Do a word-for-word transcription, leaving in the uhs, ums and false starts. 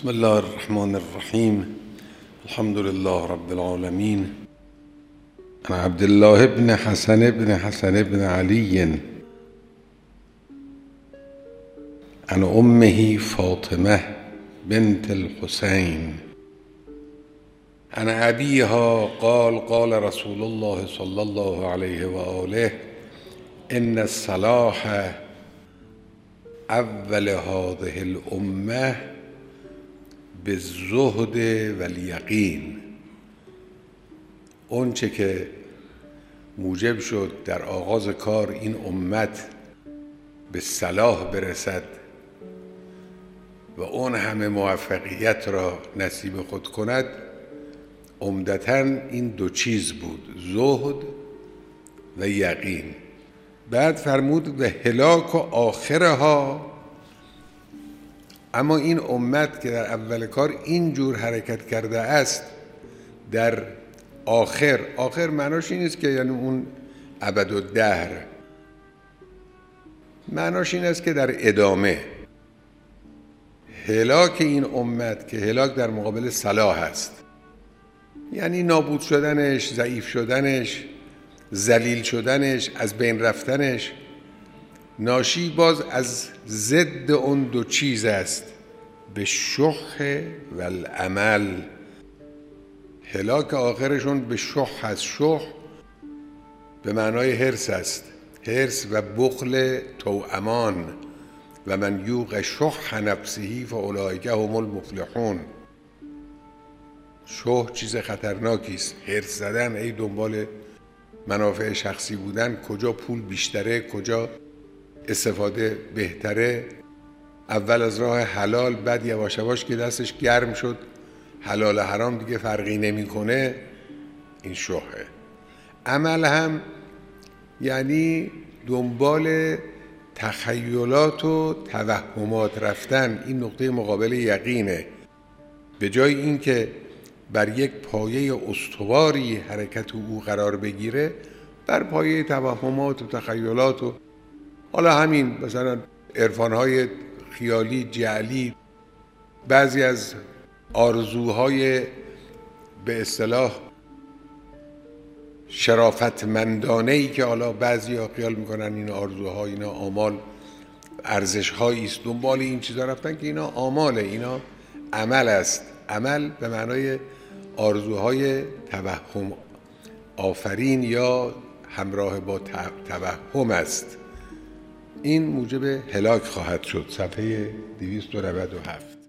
بسم الله الرحمن الرحیم. الحمد لله رب العالمین. عن عبد الله بن حسن بن حسن بن علی عن امه فاطمه بنت الحسین عن ابیها قال قال رسول الله صلی الله علیه و آله ان الصلاح اول هذه الامه بالزهد و الیقین. اون چه که موجب شد در آغاز کار این امت به صلاح برسد و اون همه موفقیت را نصیب خود کند، عمدتاً این دو چیز بود، زهد و یقین. بعد فرمود به هلاک و آخرها. اما این امت که در اول کار اینجور حرکت کرده است، در آخر، آخر معناش این است که یعنی اون ابدالدهر، معناش این است که در ادامه، هلاک این امت که هلاک در مقابل صلاح است، یعنی نابود شدنش، ضعیف شدنش، ذلیل شدنش، از بین رفتنش، ناشی باز از ضد اون دو چیز است، به شح و العمل. هلاک آخرشون به شح است. شح به معنای حرص است، حرص و بخل توامان. و من یوق شح نفسه فاولئک هم المفلحون. شح چیز خطرناکی است، حرص زدن، ای دنبال منافع شخصی بودن، کجا پول بیشتره، کجا استفاده بهتره، اول از راه حلال، بعد یواش یواش که دستش گرم شد حلال حرام دیگه فرقی نمیکنه، این شحه. عمل هم یعنی دنبال تخیلات و توهمات رفتن، این نقطه مقابل یقینه. به جای اینکه بر یک پایه استواری حرکت او قرار بگیره، بر پایه توهمات و تخیلات و حالا همین مثلا عرفان‌های خیالی جعلی، بعضی از آرزوهای به اصطلاح شرافتمندانه‌ای که حالا بعضی‌ها خیال میکنن این آرزوها، اینا آمال، ارزش‌هایی است، دنبال این چیزا رفتن که اینا آماله، اینا عمل است. عمل به معنای آرزوهای توهم آفرین یا همراه با توهم است. این موجب هلاک خواهد شد. صفحه دویست و نود و هفت.